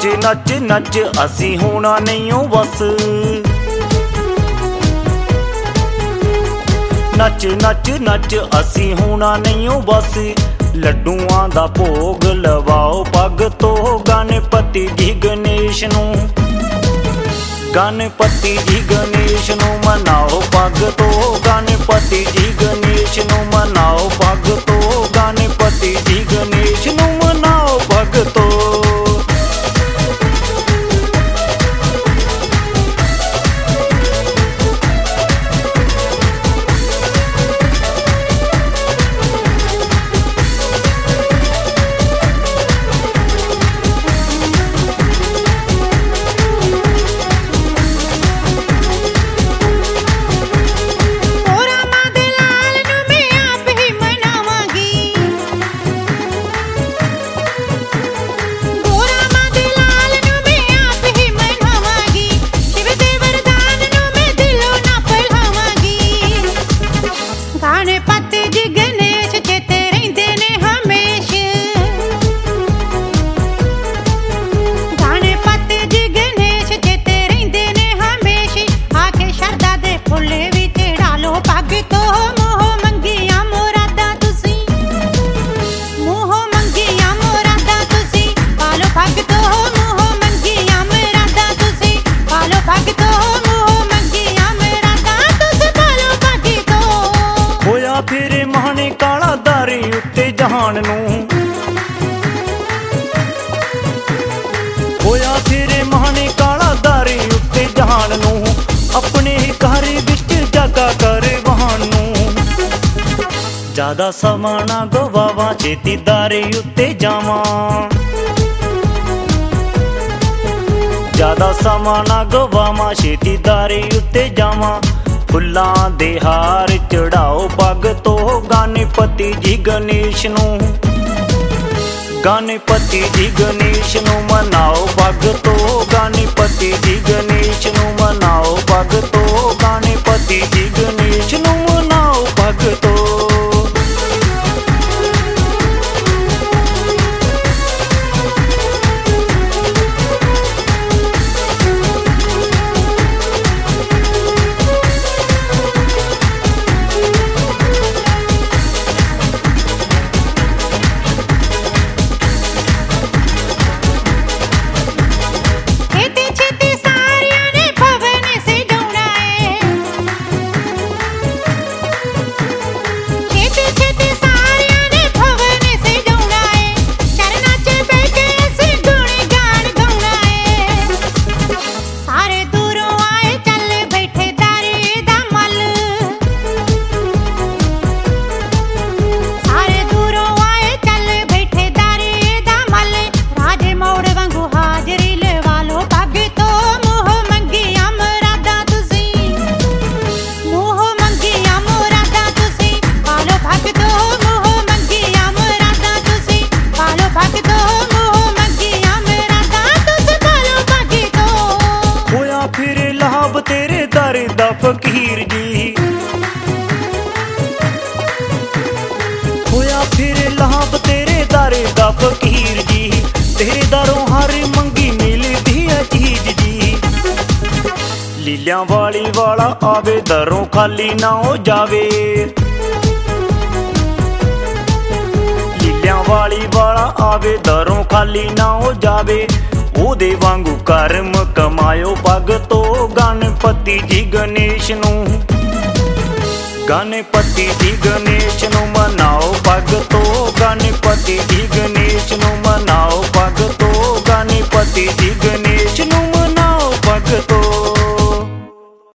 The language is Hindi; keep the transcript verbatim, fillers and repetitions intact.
नच नच नच असी होना नहीं ओ बस, नच नच नच असी होना नहीं ओ बस। लड्डूआं दा भोग लवाओ पग तो गणपति जी गणेश नूं, गणपति जी गणेश नूं मनाओ पग तो गणपति जी गणेश नूं मनाओ पग तो गणपति जी गणेश नूं मनाओ पग तो। फिरे महाने काला दारे उत्ते जहान नूं, होया फिरे महाने काला दारे उत्ते जहान नूं, अपने ही घर विच जागा कर वहान नूं। ज्यादा समा ना गवावां छेती दारे उत्ते जावां, ज्यादा समा ना गवावां छेती दारे उत्ते जावां। फुल्लां दे हार चढ़ाओ पग तो गणपति जी गणेश नूं, गणपति जी गणेश नूं मनाओ पग तो गणपति जी गणेश नूं मनाओ पग तो गणपति जी गणेश नूं मनाओ पग तो। तेरे दर दा फकीर जी होया फिर लाभ तेरे दर दा फकीर जी, तेरे दरों हर मंगी मिलदी है चीज जी। लीलियां वाली वाला आवे दरों खाली ना हो जावे, लीलियां वाली वाला आवे दरों खाली ना हो जावे। ओदे वांगू कर्म कमायो पग तो गणपति जी गणेश नूं, गणपति जी गणेश नूं मनाओ पग तो गणपति जी गणेश नूं।